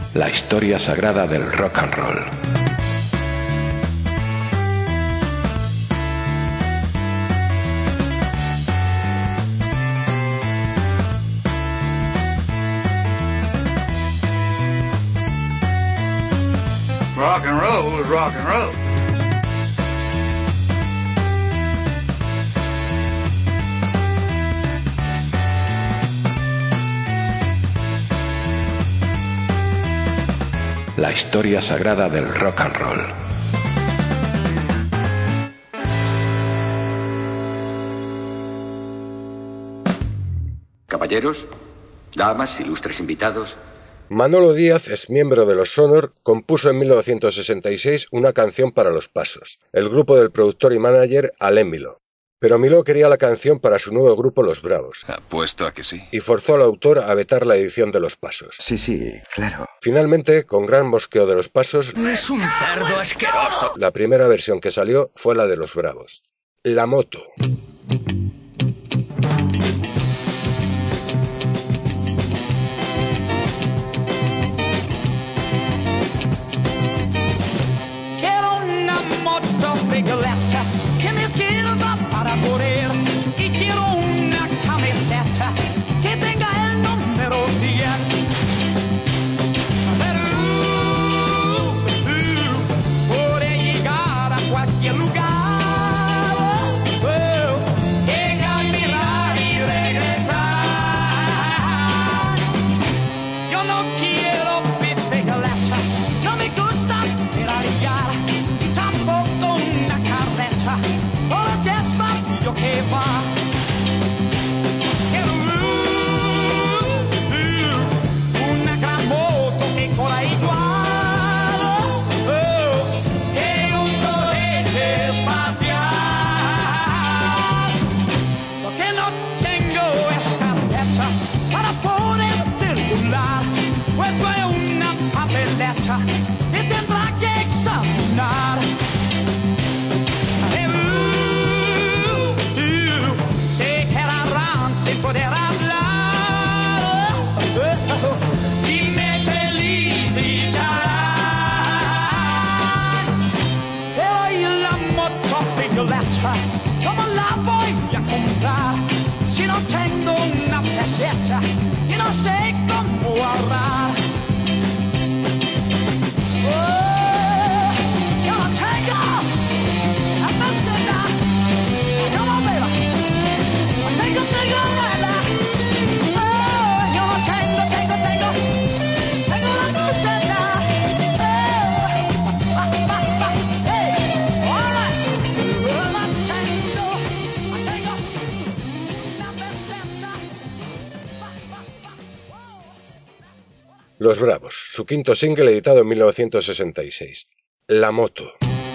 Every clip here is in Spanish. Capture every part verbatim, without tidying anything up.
La historia sagrada del rock and roll. Rock and roll is rock and roll. La historia sagrada del rock and roll. Caballeros, damas, ilustres invitados. Manolo Díaz, ex miembro de los Sonor, compuso en mil novecientos sesenta y seis una canción para Los Pasos, el grupo del productor y manager Alain Miló. Pero Miló quería la canción para su nuevo grupo Los Bravos. Apuesto a que sí. Y forzó al autor a vetar la edición de Los Pasos. Sí, sí, claro. Finalmente, con gran mosqueo de Los Pasos... ¡Es un cerdo asqueroso! La primera versión que salió fue la de Los Bravos. La moto. Quiero una moto pegoletta que me sirva para correr y quiero una camiseta que tenga el número diez. Pero uh, uh, podré llegar a cualquier lugar, oh, oh, llegar, mirar y regresar. Yo no quiero pegoletta, no me gusta pedalear y tampoco una carreta o lo despacio que va. Quiero uh, uh, una gran moto que corra igual, oh, oh, que un torrente espacial. Lo que no tengo es carreta para poder circular, pues soy una papeleta que tendrá que examinar. Uh, uh, se quedarán sin poder hablar, oh, oh, oh, y me felicitarán. Pero y la motocicleta, ¿cómo la voy a comprar si no tengo una peseta y no sé cómo ahorrar? Oh, yo no tengo una peseta, ¿cómo me va? No tengo, tengo nada. Oh, yo no tengo, tengo, tengo, tengo una peseta. Oh, va, va, va, hey, all right. Oh, no tengo, no tengo una peseta. Va, va, va, oh. Los Bravos, su quinto single editado en mil novecientos sesenta y seis. La moto.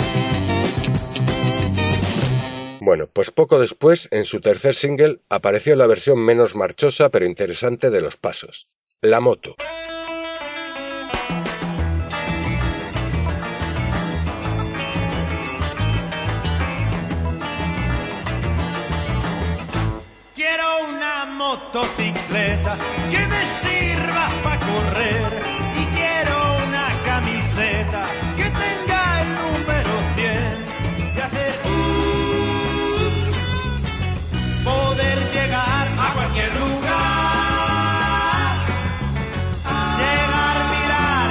Bueno, pues poco después, en su tercer single, apareció la versión menos marchosa pero interesante de Los Pasos. La moto. Quiero una motocicleta que me sirva para correr y quiero una camiseta que tenga el número cien y hacer uh, poder llegar a cualquier lugar, llegar, mirar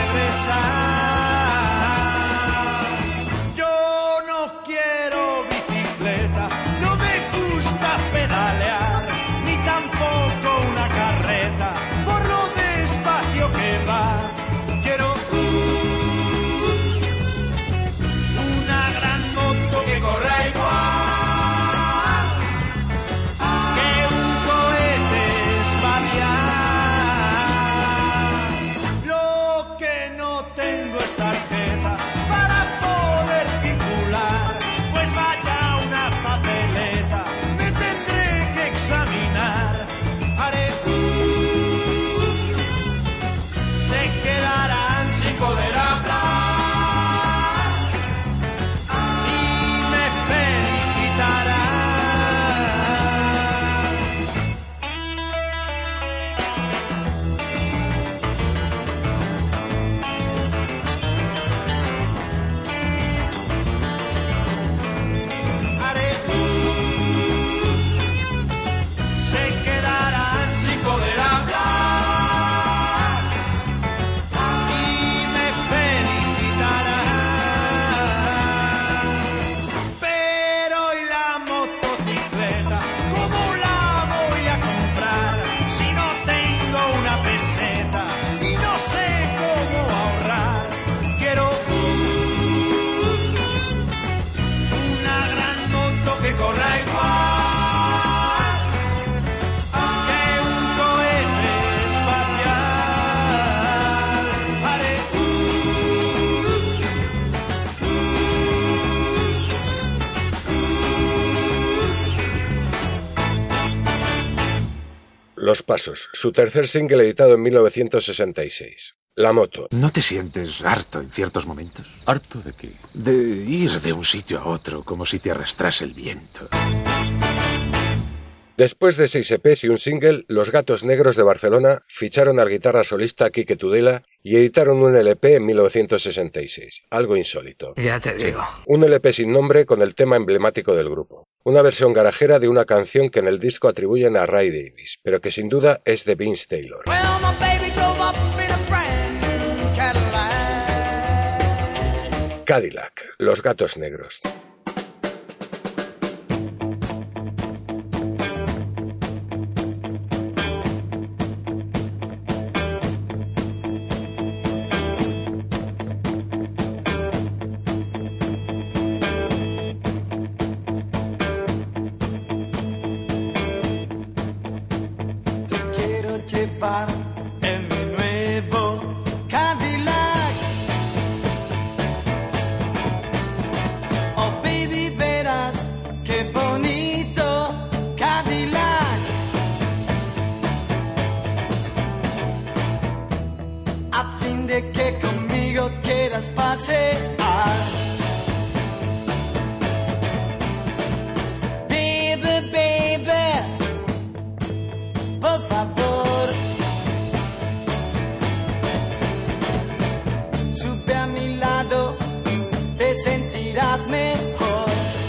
y regresar. Yo no quiero bicicleta, no me gusta pedalear, ni tampoco una carreta, por lo despacio que Los Pasos, su tercer single editado en mil novecientos sesenta y seis. La moto. ¿No te sientes harto en ciertos momentos? ¿Harto de qué? De ir de un sitio a otro como si te arrastrase el viento. Después de seis E Pes y un single, Los Gatos Negros de Barcelona ficharon al guitarra solista Quique Tudela y editaron un L P en mil novecientos sesenta y seis, algo insólito. Ya te digo. Un L P sin nombre con el tema emblemático del grupo. Una versión garajera de una canción que en el disco atribuyen a Ray Davies, pero que sin duda es de Vince Taylor. Well, my baby drove up in a brand new Cadillac. Cadillac, Los Gatos Negros. Llevar en mi nuevo Cadillac. Oh baby, verás qué bonito Cadillac. A fin de que conmigo quieras pasear. Baby, baby, por favor. Te sentirás mejor,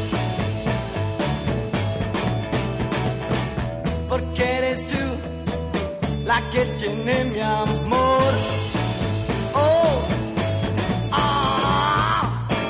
porque eres tú la que tiene mi amor. Oh, ah.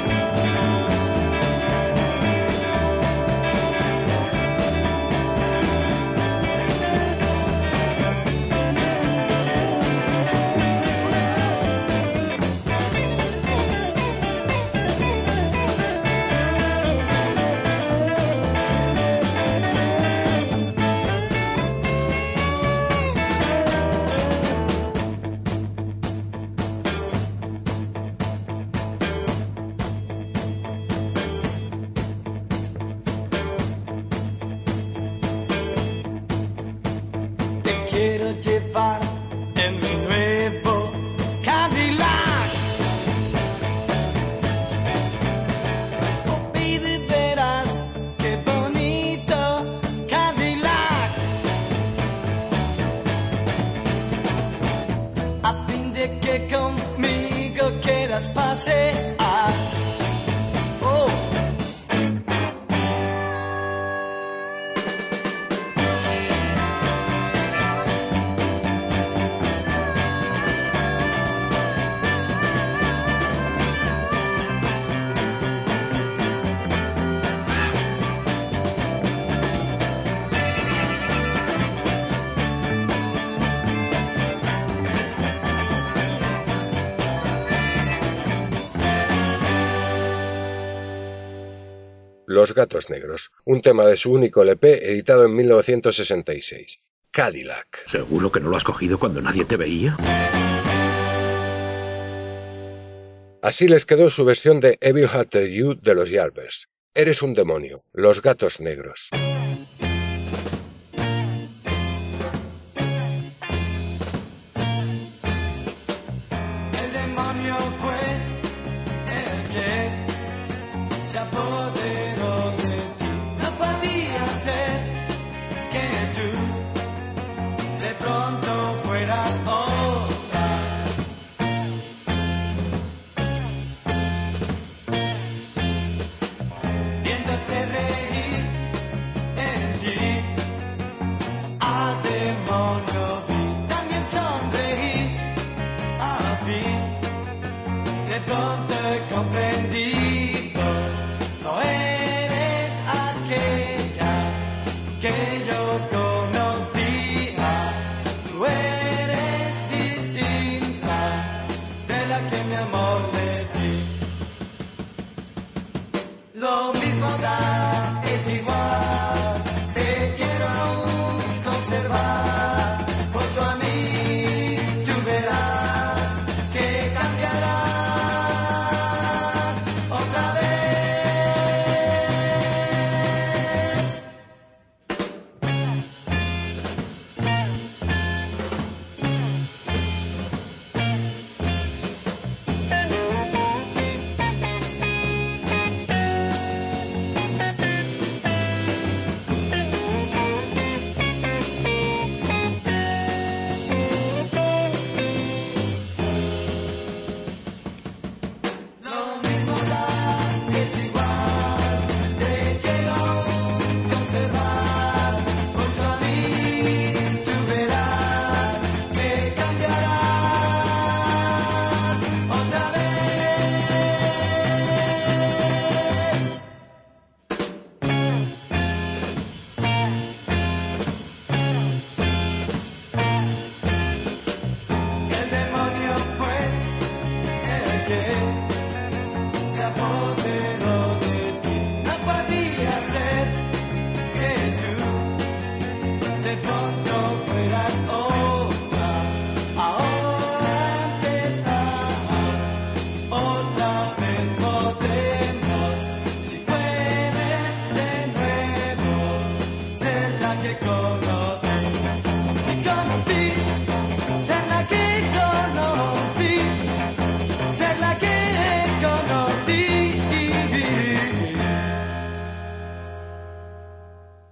Quiero llevar en mi nuevo Cadillac. Oh baby, verás qué bonito Cadillac. A fin de que conmigo quieras pasear. Oh. Los Gatos Negros, un tema de su único L P editado en mil novecientos sesenta y seis. Cadillac. ¿Seguro que no lo has cogido cuando nadie te veía? Así les quedó su versión de Evil Hearted You de los Yardbirds. Eres un demonio, Los Gatos Negros. El demonio fue el que se apoderó de ti. No podía ser que tú de pronto fueras otra. Viéndote reír en ti, al demonio vi. También sonreí, al fin, de pronto comprendí. No eres aquella que yo conocía, tú eres distinta de la que mi amor le di. Lo mismo da, es igual, te quiero aún conservar, junto a mí tú verás que cambiarás otra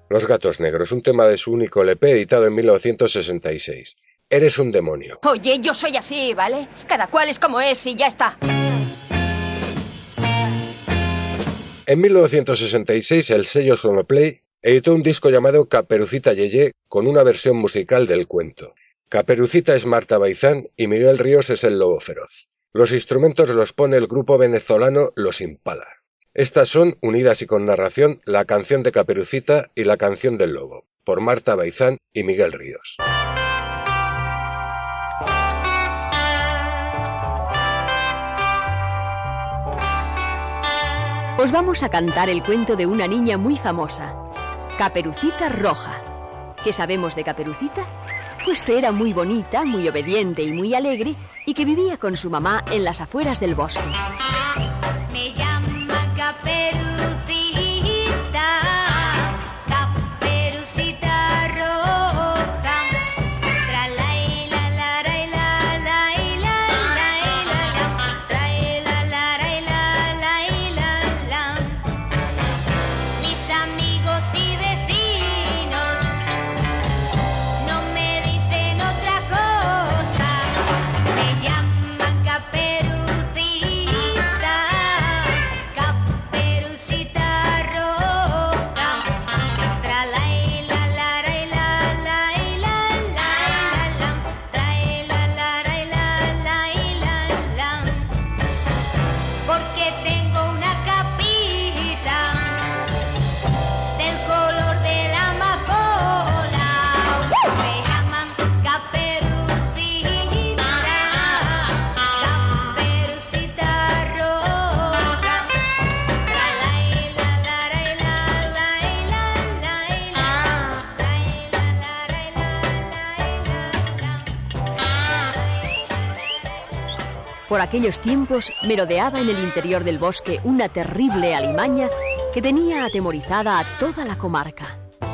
Los Gatos Negros, un tema de su único L P editado en mil novecientos sesenta y seis. Eres un demonio. Oye, yo soy así, ¿vale? Cada cual es como es y ya está. En mil novecientos sesenta y seis el sello Sonoplay editó un disco llamado Caperucita Yeye con una versión musical del cuento. Caperucita es Marta Baizán y Miguel Ríos es el Lobo Feroz. Los instrumentos los pone el grupo venezolano Los Impala. Estas son, unidas y con narración, la canción de Caperucita y la canción del Lobo, por Marta Baizán y Miguel Ríos. Os vamos a cantar el cuento de una niña muy famosa, Caperucita Roja. ¿Qué sabemos de Caperucita? Pues que era muy bonita, muy obediente y muy alegre, y que vivía con su mamá en las afueras del bosque. Me llama Caperucita, Caperucita Roja. Tra la la la la la la la la, tra la la la la la la. Mis amigos y vecinos no me dicen otra cosa. Me llaman Caperucita. Por aquellos tiempos merodeaba en el interior del bosque una terrible alimaña que tenía atemorizada a toda la comarca.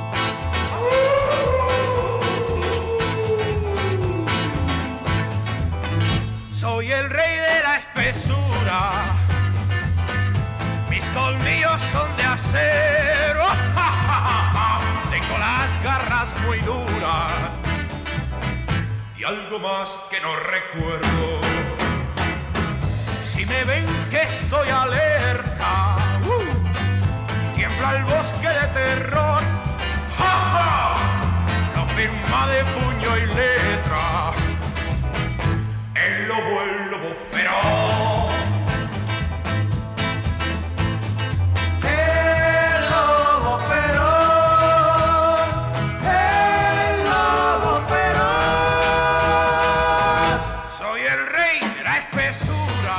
Soy el rey de la espesura, mis colmillos son de acero, tengo las garras muy duras y algo más que no recuerdo. Si me ven que estoy alerta, uh, tiembla el bosque de terror, ¡ja, ja! La firma de puño y letra, el lobo, el lobo feroz. El lobo feroz, el lobo feroz. Soy el rey de la espesura,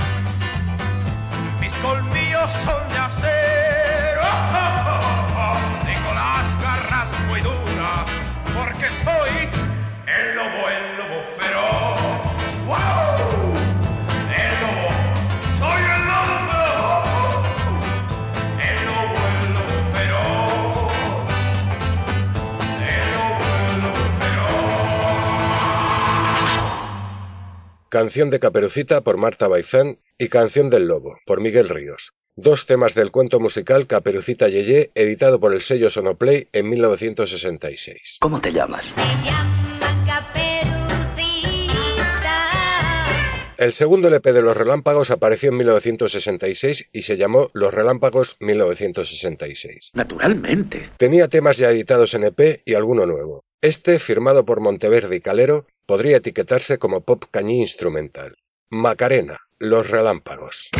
mis colmillos son de acero, tengo las garras muy duras, porque soy el lobo, el lobo feroz. ¡Wow! El lobo, soy el lobo, el lobo, el lobo feroz, el lobo, el lobo feroz. Canción de Caperucita por Marta Baizán y Canción del Lobo por Miguel Ríos. Dos temas del cuento musical Caperucita Yeye, editado por el sello Sonoplay en mil novecientos sesenta y seis. ¿Cómo te llamas? Me llaman Caperucita. El segundo L P de Los Relámpagos apareció en mil novecientos sesenta y seis y se llamó Los Relámpagos mil novecientos sesenta y seis. Naturalmente. Tenía temas ya editados en E P y alguno nuevo. Este, firmado por Monteverde y Calero, podría etiquetarse como pop cañí instrumental. Macarena, Los Relámpagos.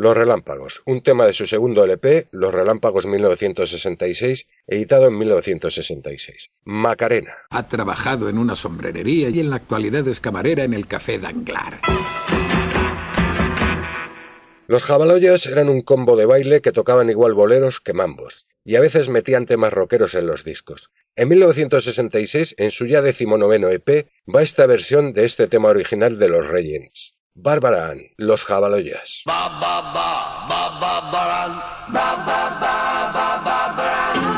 Los Relámpagos, un tema de su segundo L P, Los Relámpagos mil novecientos sesenta y seis, editado en mil novecientos sesenta y seis. Macarena. Ha trabajado en una sombrerería y en la actualidad es camarera en el Café Danglar. Los Jabaloyas eran un combo de baile que tocaban igual boleros que mambos, y a veces metían temas rockeros en los discos. En mil novecientos sesenta y seis, en su ya decimonoveno E P, va esta versión de este tema original de los Regents. Barbara Ann, Los Jabaloyas. Ba ba ba ba ba baran, ba ba ba ba ba baran.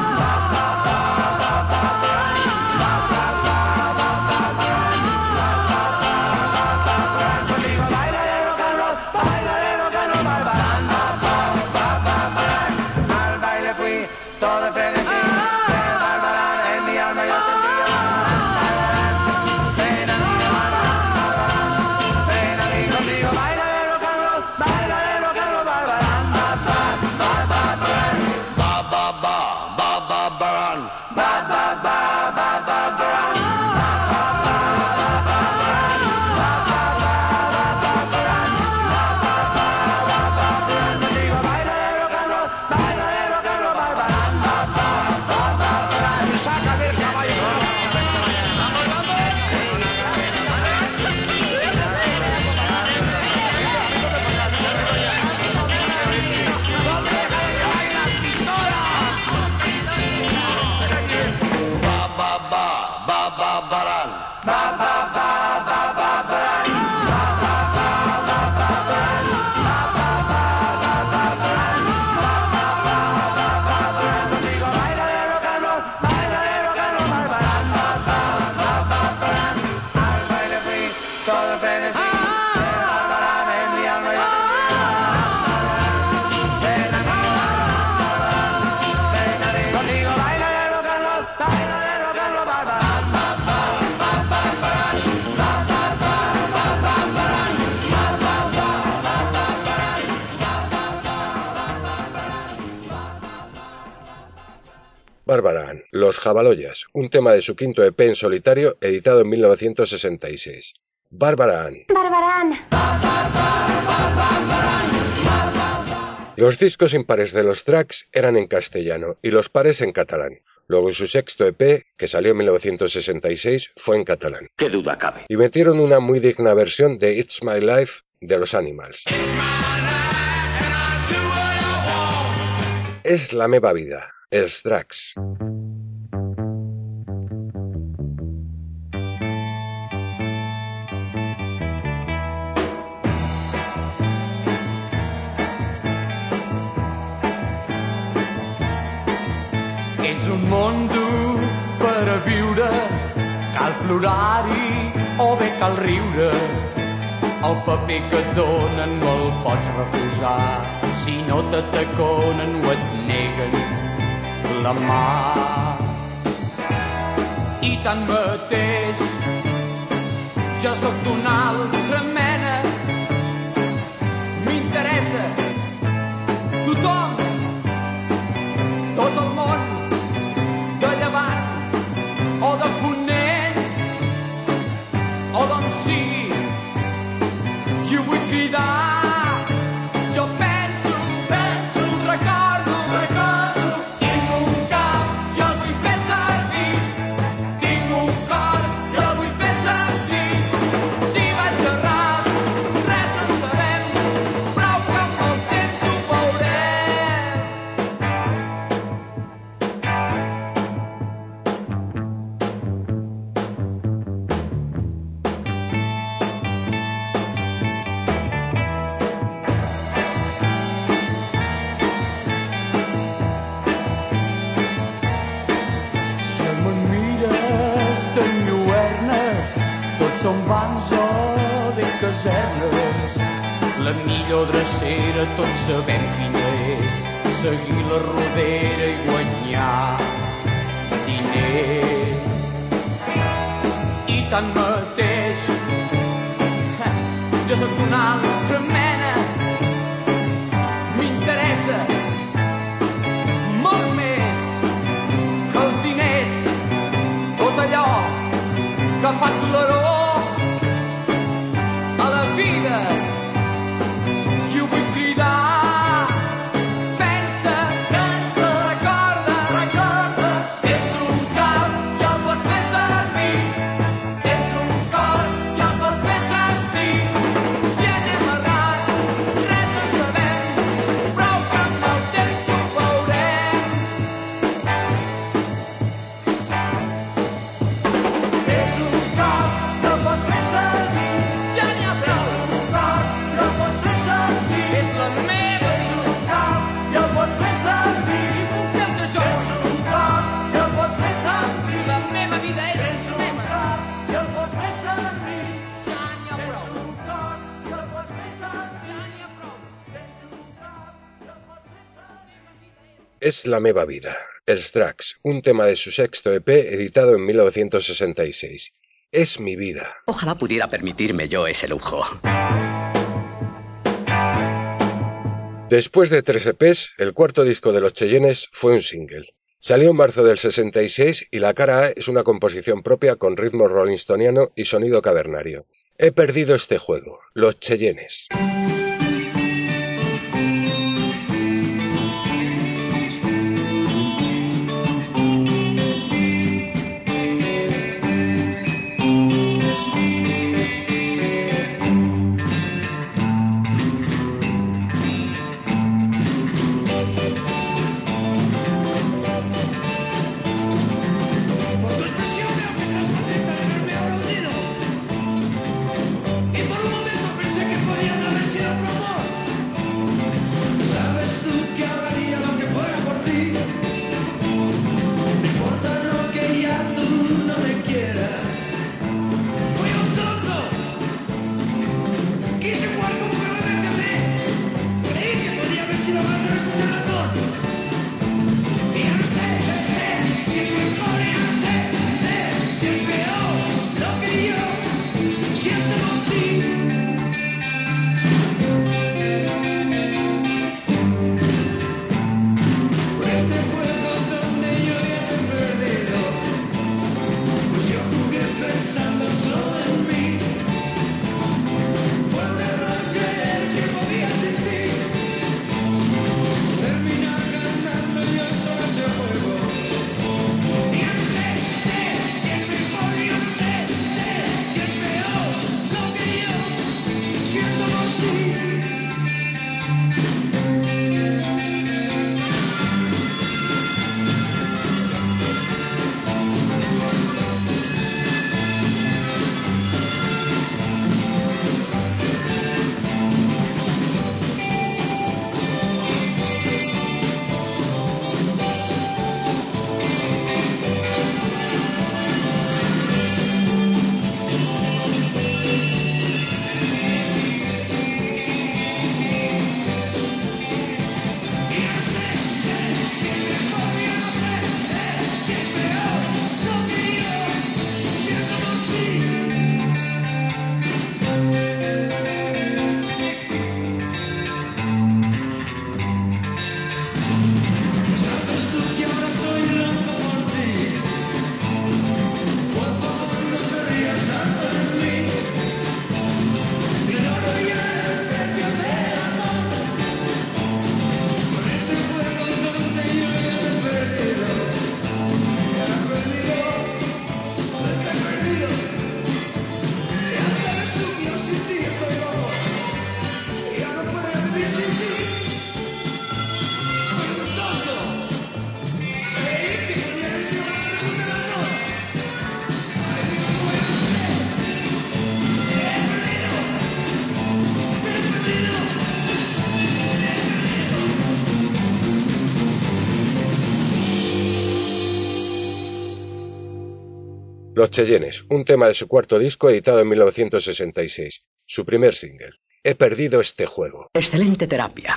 Barbara Ann, Los Jabaloyas, un tema de su quinto E P en solitario, editado en mil novecientos sesenta y seis. Barbara Ann. Barbara Ann. Los discos impares de los Tracks eran en castellano y los pares en catalán. Luego su sexto E P, que salió en mil novecientos sesenta y seis, fue en catalán. ¿Qué duda cabe? Y metieron una muy digna versión de It's My Life de los Animals. És la meva vida, els Tracks. És un món dur per a viure, cal plorar-hi o bé cal riure. El paper que et donen no el pots refusar, si no t'ataconen o et neguen la mà. I tanmateix, jo sóc d'una altra mena, m'interessa tothom, tot el món, de llevant o de ponent, o d'on sigui, jo vull cridar, jo penso, penso, recordo, recordo, tinc un cap, jo el vull fer servir, tinc un cor, jo el vull fer sentir, si vaig errat, res en sabem, prou que amb el temps ho veurem. Si me'n mires de lluernes, tots són bancs o de casernes. La millor drecera tots sabem quina és, seguir la rodera i guanyar diners. I tanmateix, jo sóc d'una altra mena, m'interessa molt més que els diners, tot allò que fa claror a la vida. Jo vull cridar És la meva vida, els dracs, un tema de su sexto E P editado en mil novecientos sesenta y seis. Es mi vida. Ojalá pudiera permitirme yo ese lujo. Después de tres E Pes, el cuarto disco de los Cheyennes fue un single. Salió en marzo del sesenta y seis y la cara A es una composición propia con ritmo rollingstoniano y sonido cavernario. He perdido este juego, los Cheyennes. Los Cheyennes, un tema de su cuarto disco editado en mil novecientos sesenta y seis. Su primer single. He perdido este juego. Excelente terapia.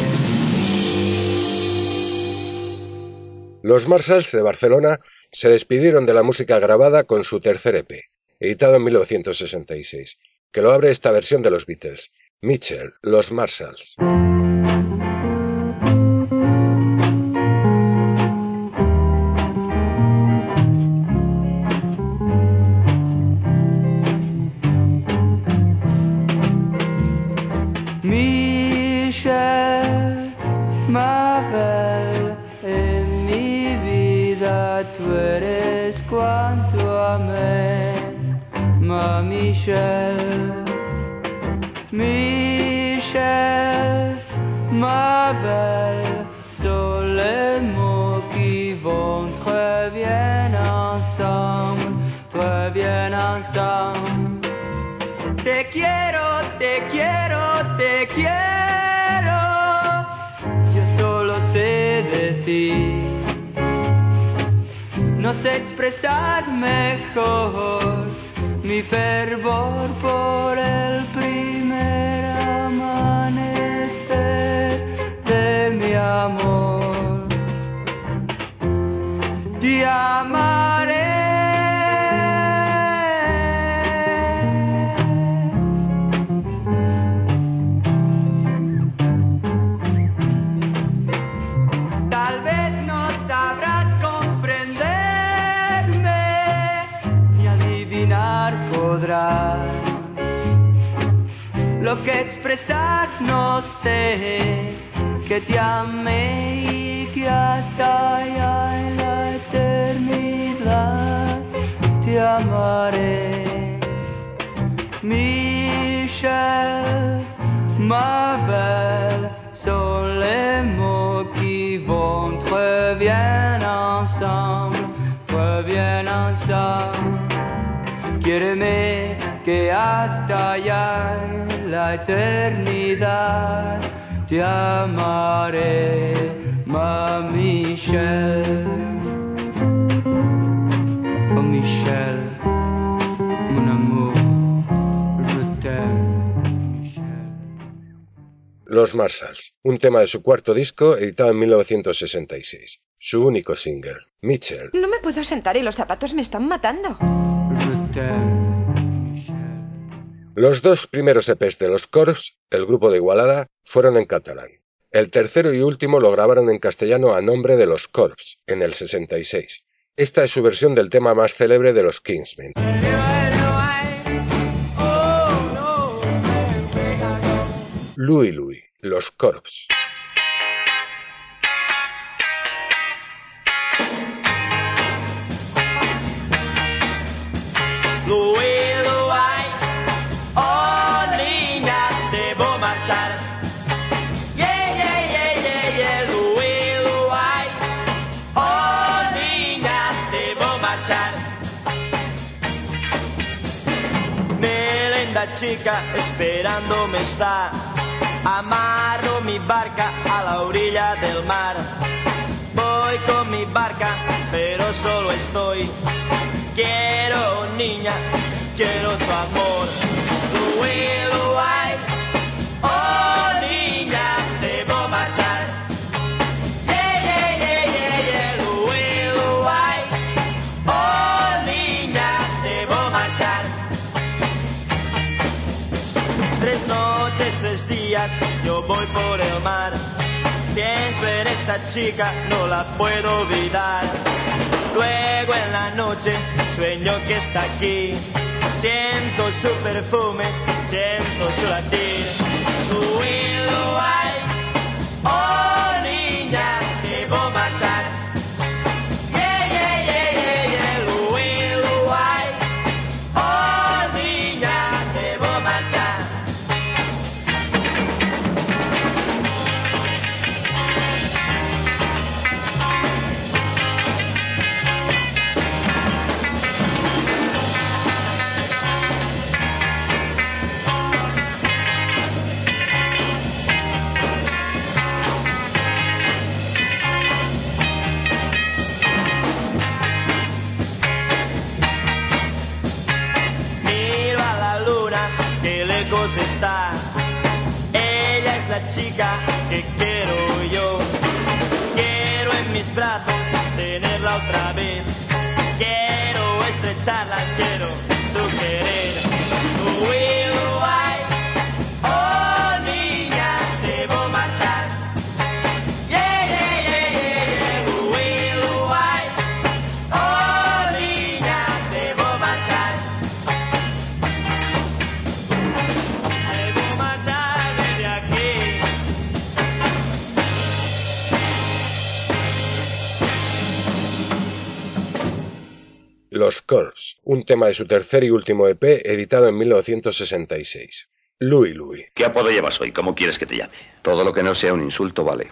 Los Marshalls de Barcelona se despidieron de la música grabada con su tercer E P, editado en mil novecientos sesenta y seis, que lo abre esta versión de los Beatles. Mitchell, Los Marshalls. Michel, ma belle, en mi vida tú eres cuanto a mí, ma Michel. Michel, ma belle, sont les mots qui vont très bien ensemble, très bien ensemble. Te quiero, te quiero, te quiero, yo solo sé de ti. No sé expresar mejor mi fervor por el primer amanecer de mi amor. lo que expresar no sé, que te amé y que hasta allá en la eternidad te amaré. Michel, ma belle, sont les mots qui vont très bien ensemble, très bien ensemble. Quiéreme que hasta allá en la eternidad te amaré, ma Michel. Oh Michel, mon amour, je t'aime. Los Marshalls, un tema de su cuarto disco editado en mil novecientos sesenta y seis. Su único single, Mitchell. No me puedo sentar y los zapatos me están matando. Los dos primeros E Pes de los Corrs, el grupo de Igualada, fueron en catalán. El tercero y último lo grabaron en castellano a nombre de los Corrs, en el sesenta y seis. Esta es su versión del tema más célebre de los Kingsmen. Louie Louie, los Corrs. Louie, Louie, oh niña, debo marchar. Yeah, yeah, yeah, yeah, yeah, Louie, Louie, oh niña, debo marchar. Melenda chica esperándome está. Amarro mi barca a la orilla del mar. Voy con mi barca, pero solo estoy. Quiero, niña, quiero tu amor. Louie, Louie, oh niña, debo marchar. Yeah, yeah, yeah, yeah, yeah, Louie, Louie, oh niña, debo marchar. Tres noches, tres días, yo voy por el mar. Pienso en esta chica, no la puedo olvidar. Luego en la noche sueño que está aquí. Siento su perfume, siento su latir. Louie, Louie, oh niña, debo marchar. Yeah, yeah, yeah, yeah, yeah, Louie, Louie, oh niña, debo marchar. Está. Ella es la chica que quiero yo. Quiero en mis brazos tenerla otra vez. Quiero estrecharla, quiero su querer. Louie, Louie, oh niña, debo marchar. Yeah, yeah, yeah, yeah, yeah, Louie, Louie, oh niña, debo marchar. Los Corrs, un tema de su tercer y último E Pe editado en mil novecientos sesenta y seis. Louie Louie. ¿Qué apodo llevas hoy? ¿Cómo quieres que te llame? Todo lo que no sea un insulto vale.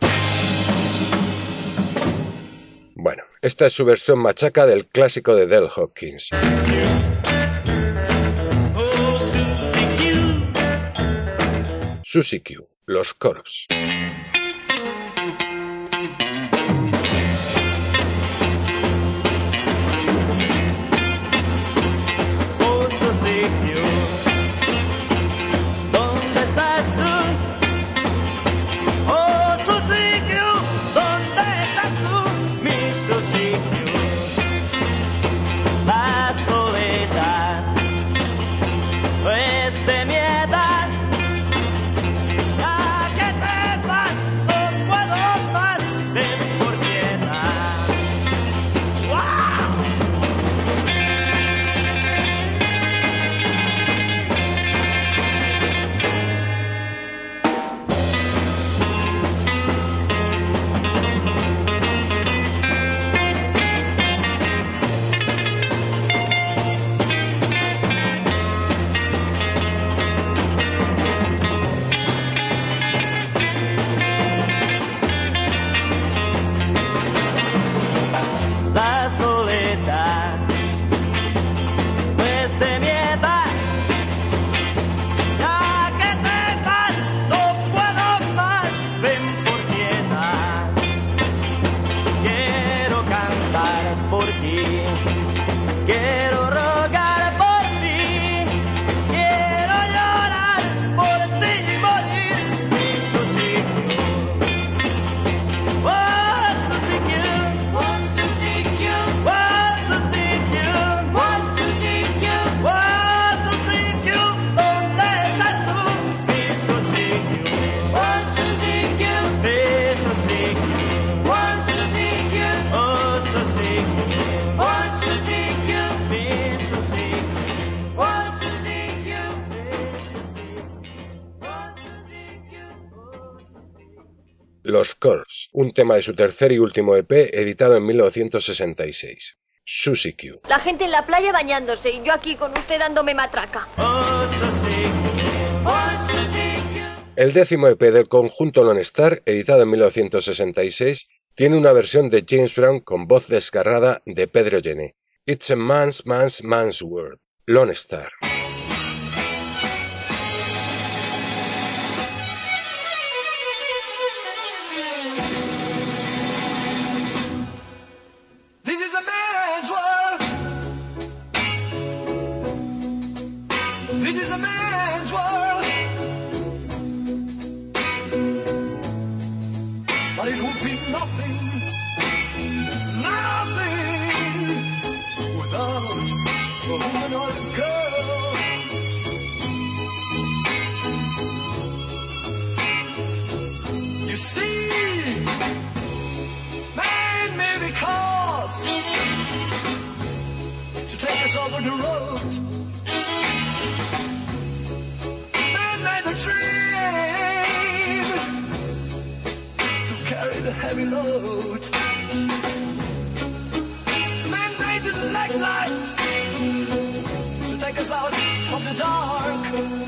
Bueno, esta es su versión machaca del clásico de Del Hawkins. Susie Q, los Corrs. De mi edad, ya que te va Los Corrs, un tema de su tercer y último E P editado en mil novecientos sesenta y seis. Susie Q. La gente en la playa bañándose y yo aquí con usted dándome matraca. El décimo E P del conjunto Lone Star, editado en mil novecientos sesenta y seis, tiene una versión de James Brown con voz desgarrada de Pedro Gené. It's a man's, man's, man's world. Lone Star. This is a man's world. This is a man's world. But it would be nothing, nothing without a woman or a girl. You see, man made a cause to take us over the road. Man made the train to carry the heavy load. Man made the leg light to take us out of the dark.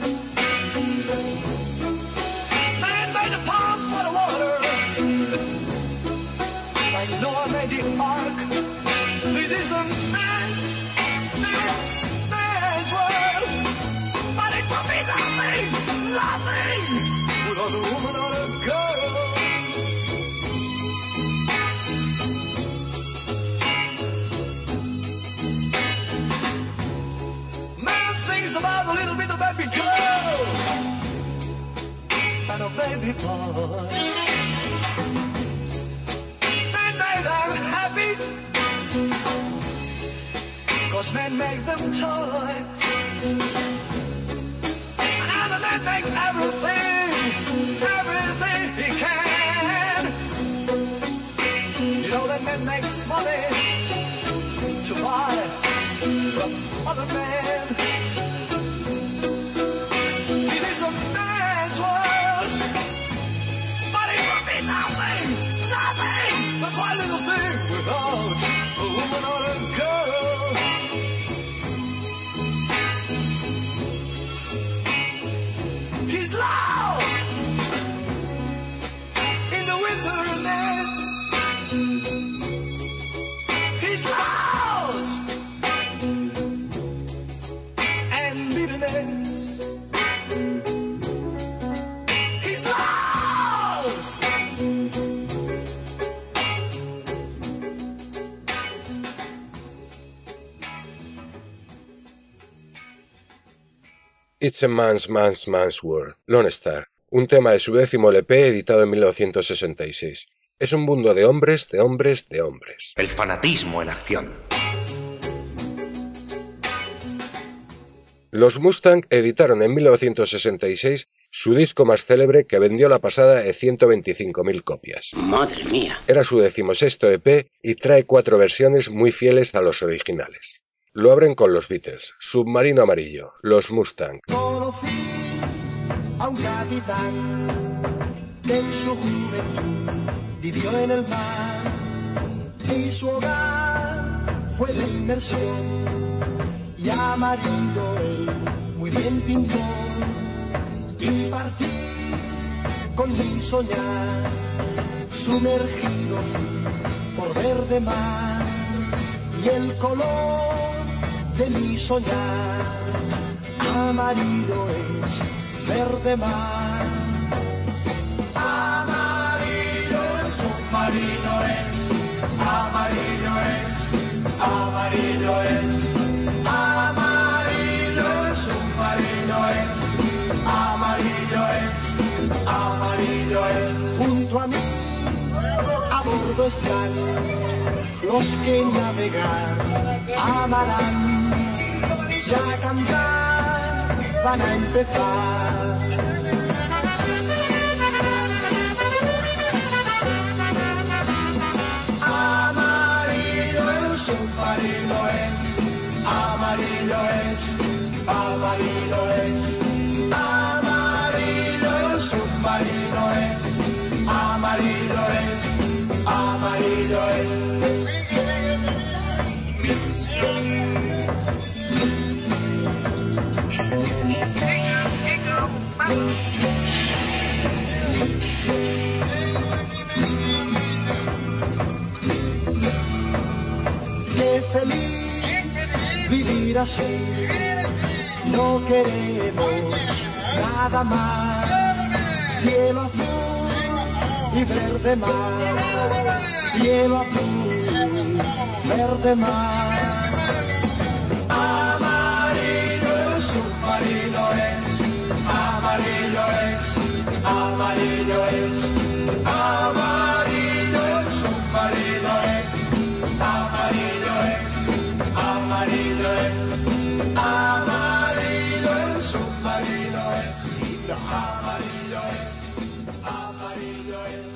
Man made the pump for the water. I know I made the ark. This is a man's, man's, man's world. But it will be nothing, nothing without a woman or a girl. Man thinks about a little bit of baby girl and a baby boy. Cause men make them toys, and the men make everything, everything he can. You know that man makes money to buy from other men. This is a man's world, but it will be nothing, nothing but one little thing without a woman or a girl. He's lost in the wilderness. He's lost and bitterness. He's lost. It's a man's, man's, man's world. Lone Star, un tema de su décimo L P editado en mil novecientos sesenta y seis. Es un mundo de hombres, de hombres, de hombres. El fanatismo en acción. Los Mustang editaron en mil novecientos sesenta y seis su disco más célebre, que vendió la pasada de ciento veinticinco mil copias. Madre mía. Era su decimosexto E P y trae cuatro versiones muy fieles a los originales. Lo abren con los Beatles, Submarino Amarillo, Los Mustang. Conocí a un capitán que en su juventud vivió en el mar y su hogar fue de inmersión y amarillo él muy bien pintó y partí con mi soñar sumergido fui por verde mar y el color de mi soñar amarillo es verde mar. Amarillo el submarino es, amarillo es, amarillo es, amarillo el submarino es, amarillo es, amarillo es. Junto a mí a bordo están los que navegar amarán, ya a cantar van a empezar. Amarillo el submarino es, amarillo es, amarillo es, amarillo el submarino es, amarillo. Qué feliz vivir así, no queremos nada más. Cielo azul y verde mar, cielo azul, verde mar. Amarillo el submarino es, amarillo es, amarillo es, amarillo el submarino es, amarillo es, amarillo es, amarillo el submarino es, amarillo es, amarillo es.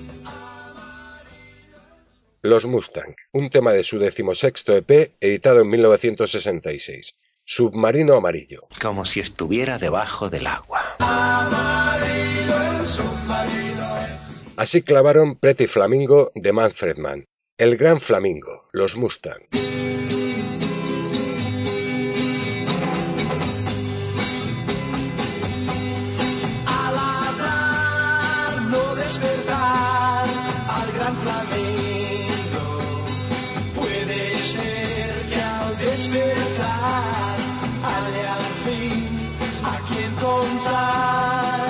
Los Mustang, un tema de su decimosexto E P, editado en mil novecientos sesenta y seis. Submarino amarillo. Como si estuviera debajo del agua. Amarillo el submarino es. Así clavaron Pretty Flamingo de Manfred Mann. El Gran Flamingo, los Mustang. Al hablar, no despertar al Gran Flamingo. Puede ser que al despertar haya al fin a quien contar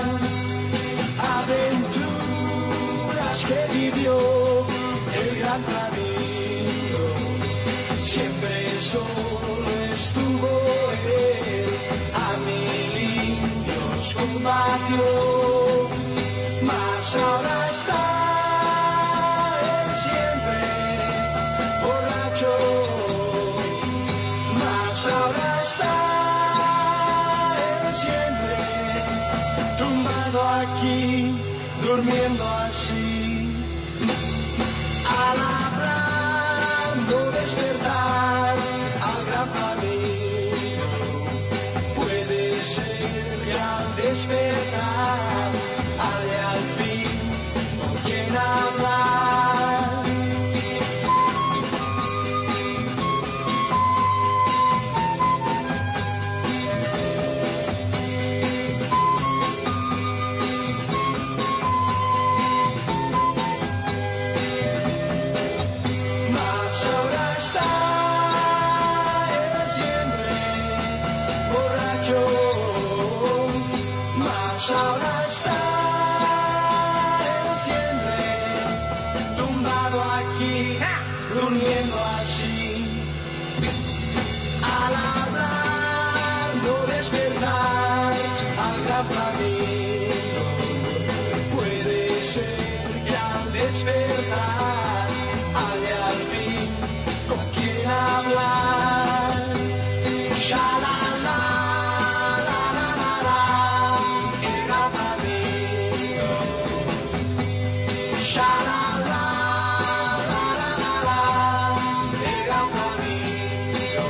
aventuras que vivió el Gran Flamingo. Siempre solo estuvo él, a mil indios combatió, mas ahora está él siempre borracho, mas ahora está él siempre tumbado aquí, durmiendo así. Al hablar, no despertar al Gran Flamingo. Puede ser que al despertar haya al fin con quien hablar. Ahora está él siempre borracho, mas ahora está él siempre tumbado aquí, durmiendo así. Al hablar, no despertar al Gran Flamingo. Puede ser que al despertar haya al fin con quien hablar. Sha-la-la, la-la-la-la, el Gran Flamingo. Sha-la-la, la-la-la-la, el Gran Flamingo.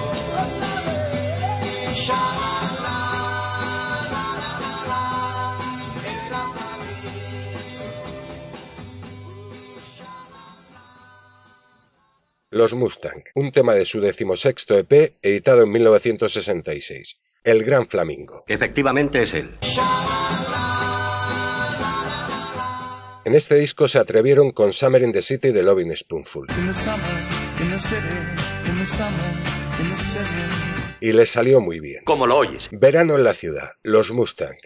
Sha-la-la, la-la-la-la, el Gran Flamingo. Los Mustang, un tema de su decimosexto E P, editado en mil novecientos sesenta y seis. El Gran Flamingo. Efectivamente es él. En este disco se atrevieron con Summer in the City de Lovin' Spoonful. Y les salió muy bien. ¿Cómo lo oyes? Verano en la ciudad, los Mustang.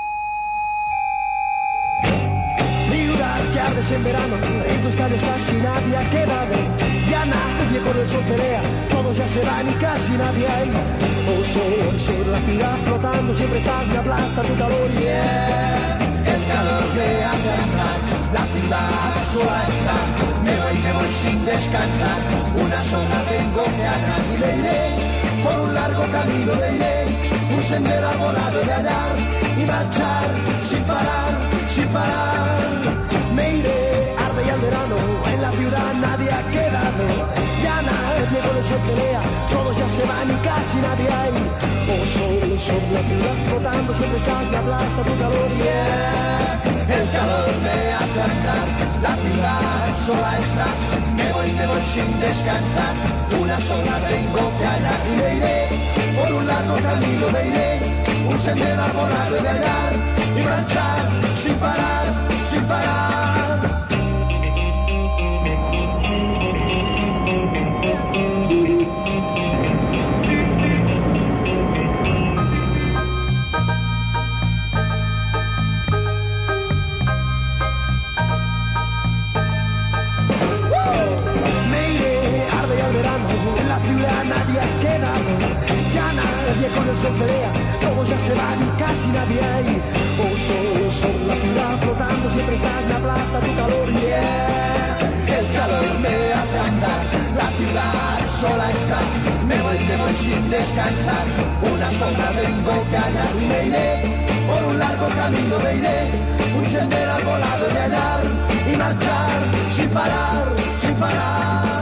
Ciudad que ardes en verano, en tus calles casi nadie ha quedado. Ya nadie con el sol pelea, todos ya se van y casi nadie hay. Oh, sol, sol, la ciudad flotando, siempre estás, me aplasta tu calor. Yeah, el calor me hace andar, la ciudad sola está. Me voy, me voy sin descansar, una sola tengo que andar. Y le iré por un largo camino, le iré un sendero arbolado de hallar y marchar sin parar, sin parar. Me iré, arde ya el verano, en la ciudad nadie ha quedado. Ya nadie con el sol pelea, todos ya se van y casi nadie hay. Oh, sol, sol, la ciudad flotando, siempre estás, me aplasta tu calor. Yeah, el calor me hace andar, la ciudad sola está. Me voy, me voy sin descansar, una sola tengo que hallar. Y me iré, por un largo camino me iré, un sendero arbolado de hallar y marchar sin parar, sin parar. Con el sol pelea, todos ya se van y casi nadie hay. Oh, solo sobre la ciudad flotando, siempre estás, me aplasta tu calor. Yeah, el calor me hace andar, la ciudad sola está. Me voy, me voy sin descansar, una sombra tengo que hallar. Y me iré por un largo camino, me iré, un sendero al volado de hallar y marchar sin parar, sin parar.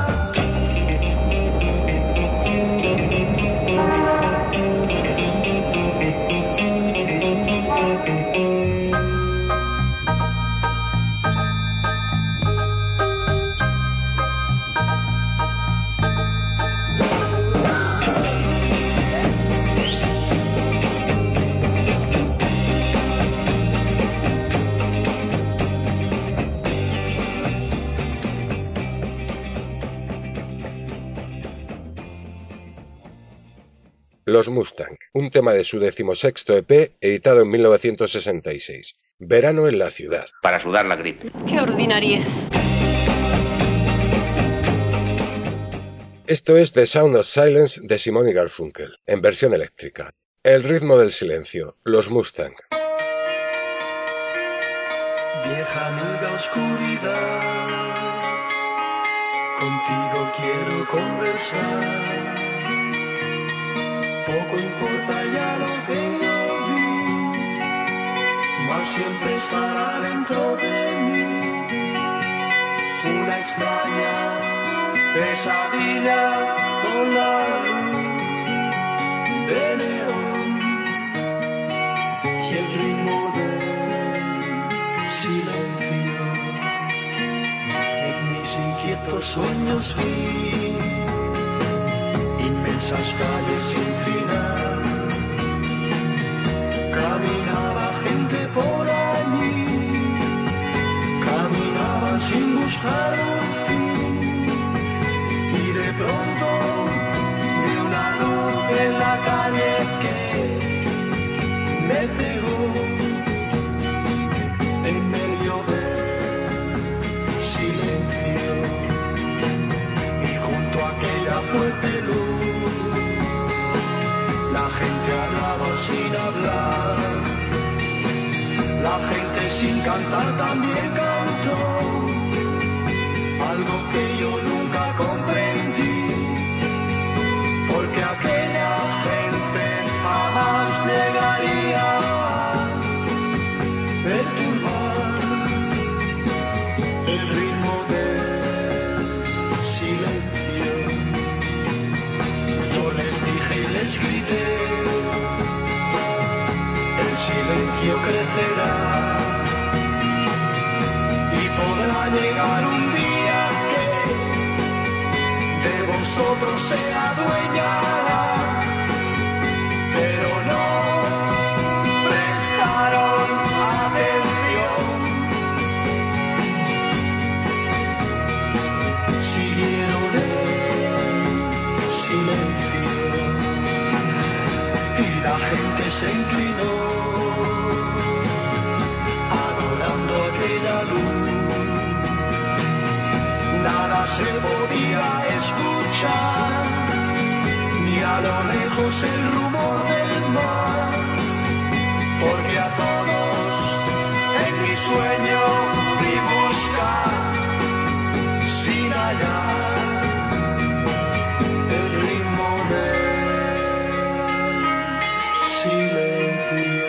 Los Mustang, un tema de su decimosexto E P, editado en mil novecientos sesenta y seis. Verano en la ciudad. Para sudar la gripe. ¡Qué ordinariez! Esto es The Sound of Silence de Simon y Garfunkel, en versión eléctrica. El ritmo del silencio, Los Mustang. Vieja amiga oscuridad, contigo quiero conversar. Poco importa ya lo que yo vi, mas siempre estará dentro de mí una extraña pesadilla con la luz de neón y el ritmo del silencio. En mis inquietos sueños vi inmensas calles sin final, caminaba gente por allí, caminaba sin buscar un fin, y de pronto vi una luz en la calle que me cegó en medio del silencio, y junto a aquella fuerte luz la gente hablaba sin hablar, la gente sin cantar también cantó, algo que yo nunca comprendí, porque aquella gente jamás llegaría a perturbar el ritmo del silencio. Yo les dije y les grité, el silencio crecerá y podrá llegar un día que de vosotros sea dueña, pero no prestaron atención, siguieron el silencio y la gente se inclinó adorando aquella luz. Nada se podía escuchar, ni a lo lejos el rumor del mar, porque a todos en mi sueño vi buscar sin hallar el ritmo del silencio.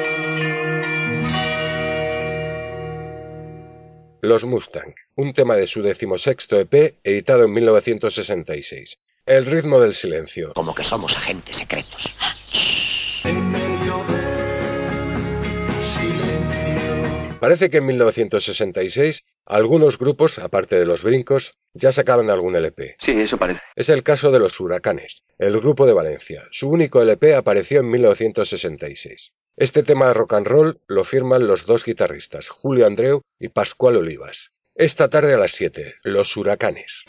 Los Mustang, un tema de su decimosexto E P, editado en mil novecientos sesenta y seis. El ritmo del silencio. Como que somos agentes secretos. En medio del silencio. Parece que en mil novecientos sesenta y seis algunos grupos, aparte de los Brincos, ya sacaban algún L P. Sí, eso parece. Es el caso de los Huracanes, el grupo de Valencia. Su único L P apareció en mil novecientos sesenta y seis. Este tema de rock and roll lo firman los dos guitarristas, Julio Andreu y Pascual Olivas. Esta tarde a las siete, los Huracanes.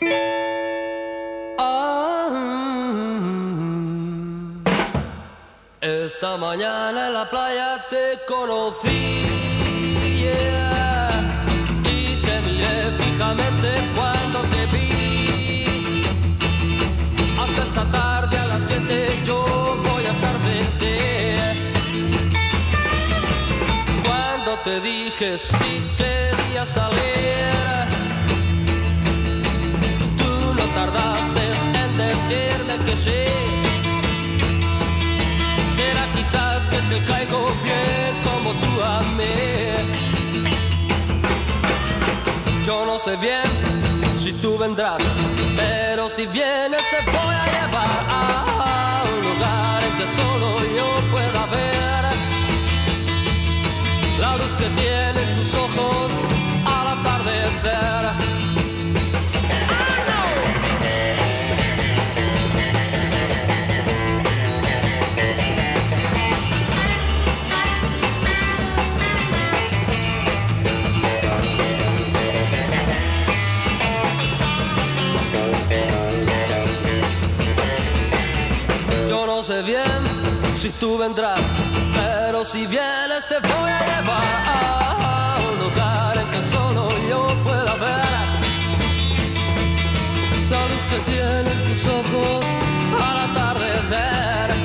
Esta mañana en la playa te conocí, yeah, y te miré fijamente cuando te vi. Hasta esta tarde a las siete yo voy a estar sin ti. Cuando te dije si querías salir, tú no tardaste en decirme que sí. Será quizás que te caigo bien como tú a mí. Yo no sé bien si tú vendrás, pero si vienes te voy a llevar a un lugar en que solo yo pueda ver la luz que tienen tus ojos al atardecer. No sé bien si tú vendrás, pero si vienes te voy a llevar a un lugar en que solo yo pueda ver la luz que tienen tus ojos al atardecer.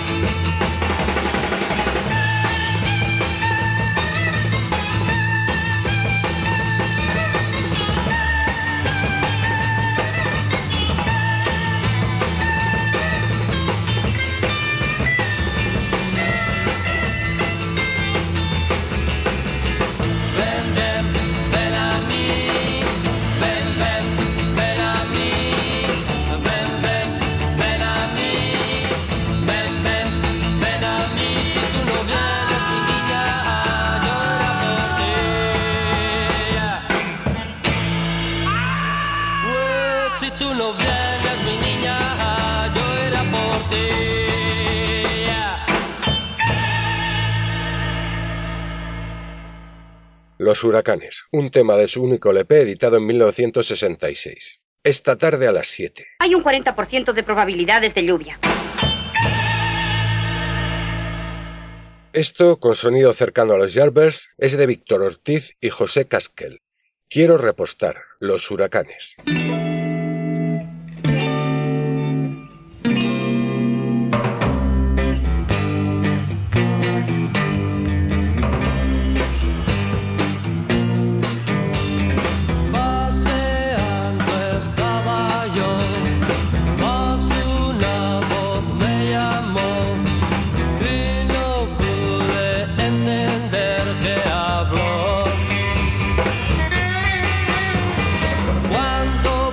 Los Huracanes, un tema de su único L P editado en mil novecientos sesenta y seis. Esta tarde a las siete. Hay un cuarenta por ciento de probabilidades de lluvia. Esto, con sonido cercano a los Yardbirds, es de Víctor Ortiz y José Casquel. Quiero repostar, los Huracanes. Cuando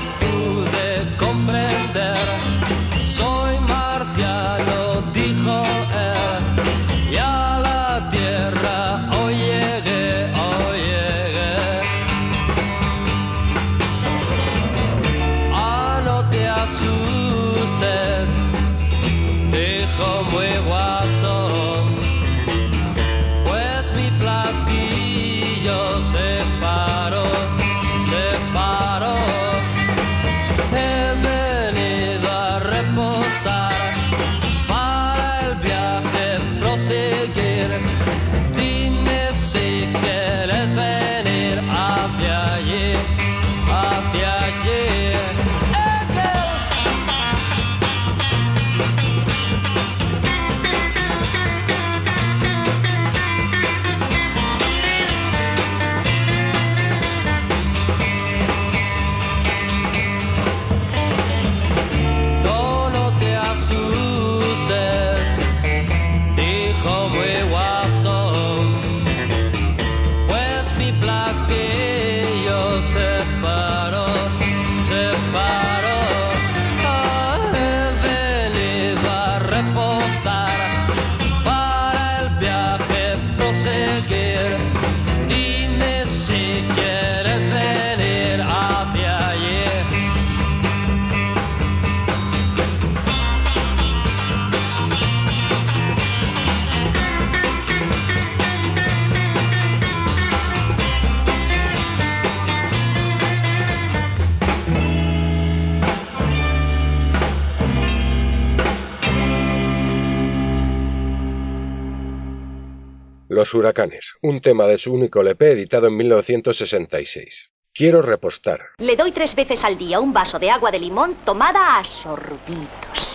Los huracanes, un tema de su único L P editado en mil novecientos sesenta y seis. Quiero repostar. Le doy tres veces al día un vaso de agua de limón tomada a sorbitos.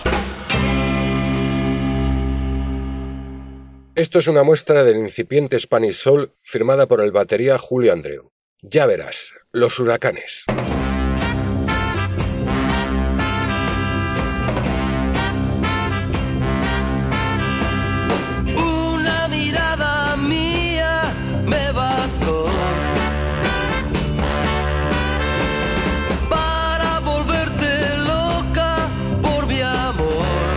Esto es una muestra del incipiente Spanish Soul firmada por el batería Julio Andreu. Ya verás, Los huracanes. Una mirada mía me bastó para volverte loca por mi amor.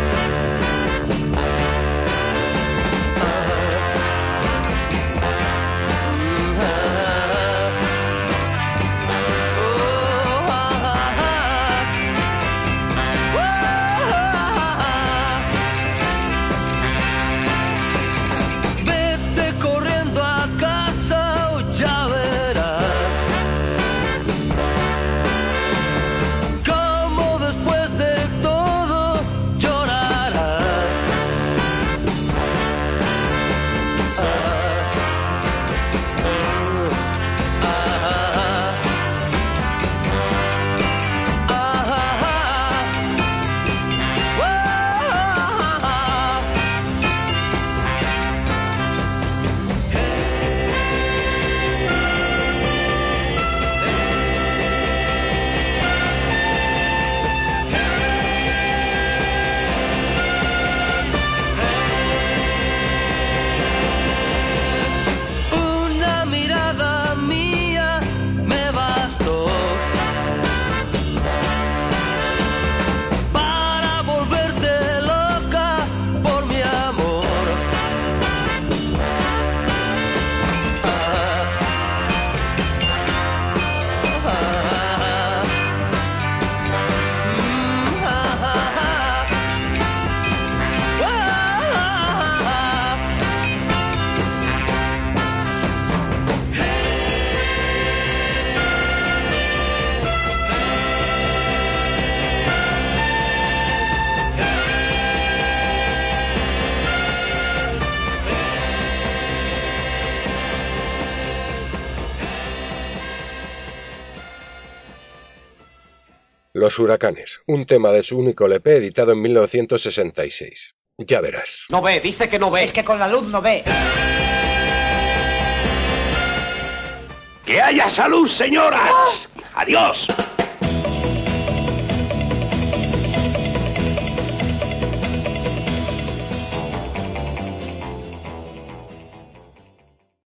Vete corriendo a casa o ya verás cómo después de todo llorarás. Una mirada mía me bastó para volverte loca por mi amor. Los huracanes, un tema de su único L P editado en mil novecientos sesenta y seis. Ya verás. No ve, dice que no ve. Es que con la luz no ve. ¡Que haya salud, señoras! ¡Adiós!